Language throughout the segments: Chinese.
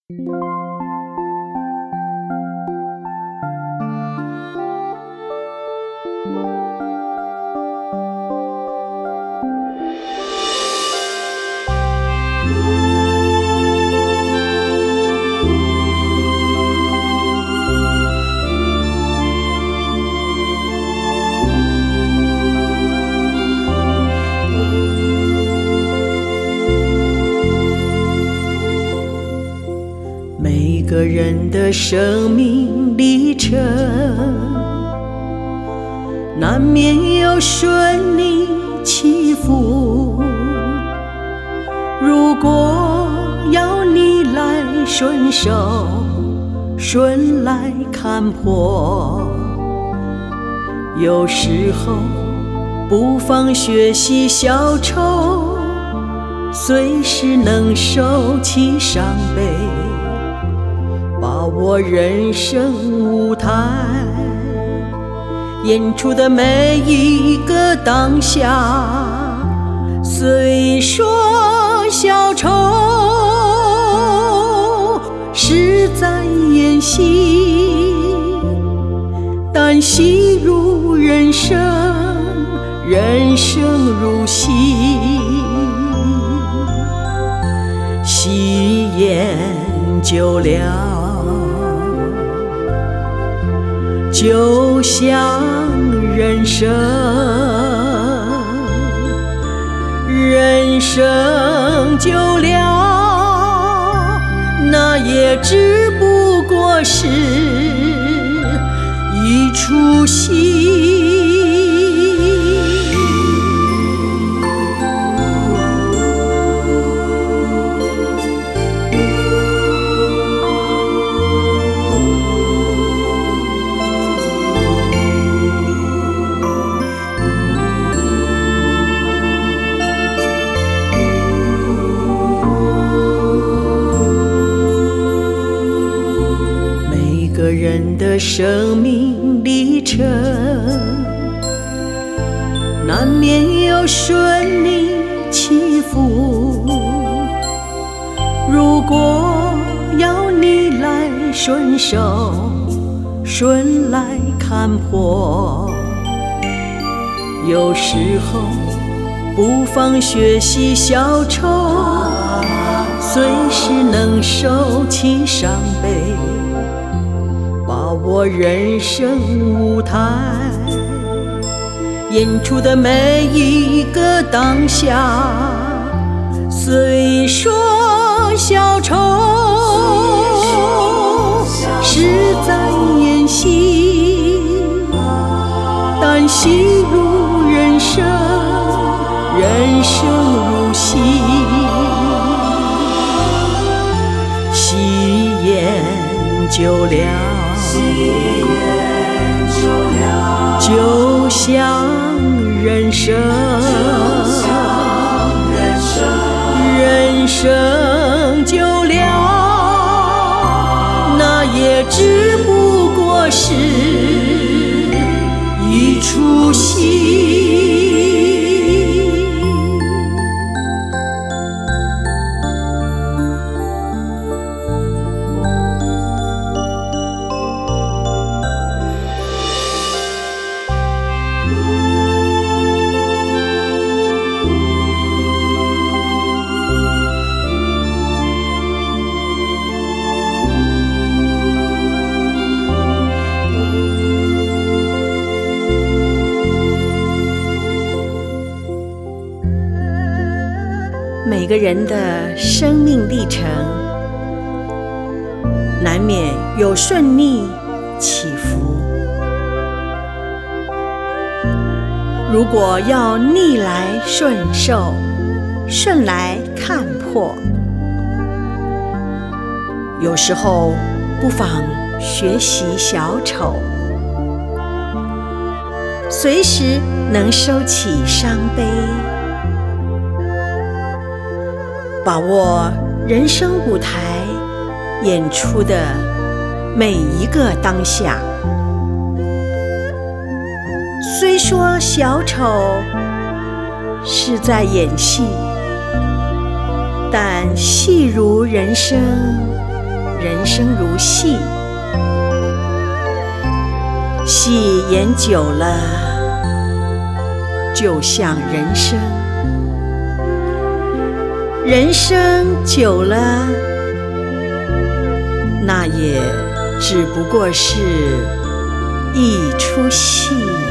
每个人的生命历程，难免有顺逆起伏。如果要逆来顺受，顺来看破，有时候不妨学习小丑，随时能收起伤悲，把握人生舞台，演出的每一个当下。虽说小丑是在演戏，但戏如人生，人生如戏，戏演久了，就像人生，人生久了，那也只不过是一出戏。每个人的生命历程，难免有顺逆起伏。如果要逆来顺受，顺来看破，有时候不妨学习小丑，随时能收起伤悲，把握人生舞台，演出的每一个当下。虽说小丑是在演戏，但戏如人生，人生如戏，戏演久了，就像人生，人生久了，那也只不过是一出戏。每个人的生命历程，难免有顺逆起伏。如果要逆来顺受，顺来看破，有时候不妨学习小丑，随时能收起伤悲，把握人生舞台演出的每一个当下。虽说小丑是在演戏，但戏如人生， 人生如戏，戏演久了，就像人生；人生久了，那也只不过是一出戏。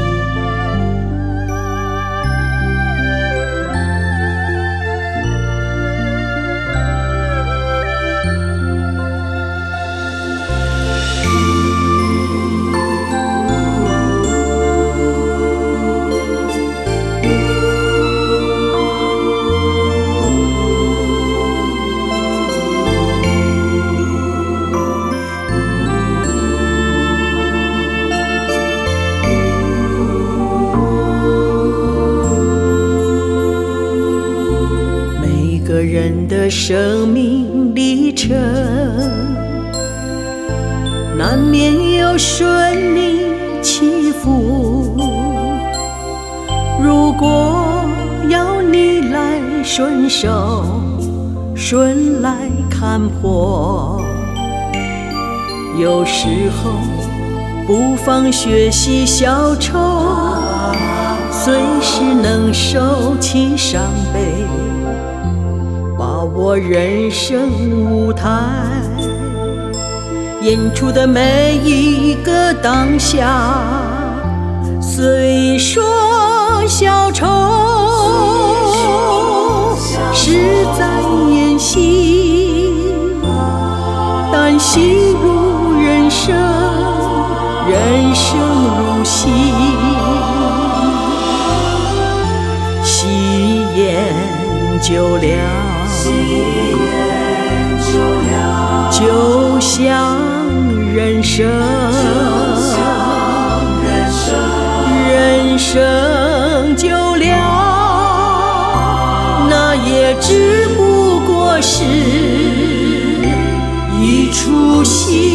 每个人的生命历程，难免有顺逆起伏。如果要逆来顺受，顺来看破，有时候不妨学习消愁，随时能收起伤悲，把握人生舞台，演出的每一个当下，虽说消愁，是在演戏，但戏如人生，人生如戏，戏演久了，就像人生，人生久了，那也只不过是一出戏。